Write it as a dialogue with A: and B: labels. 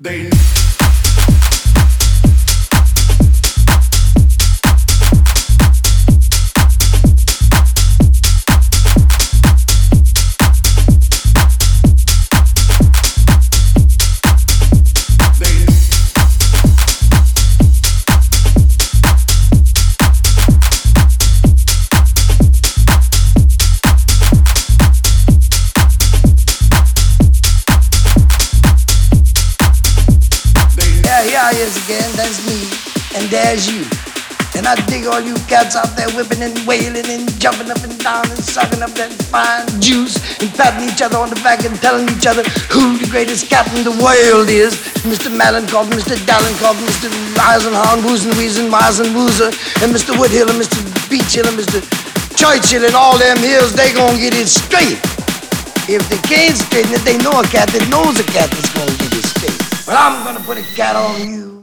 A: They
B: Here I is again, that's me, and there's you. And I dig all you cats out there whipping and wailing and jumping up and down and sucking up that fine juice and patting each other on the back and telling each other who the greatest cat in the world is. Mr. Malenkov, Mr. Dalenkov, Mr. Eisenhower, Woozen, Weezen, Misen, Woozer, and Mr. Woodhill and Mr. Beachhill and Mr. Churchill and all them hills, they gonna get it straight. If they can't straighten it, they know a cat that knows a cat that's gonna get it straight. But I'm gonna put a cat on you.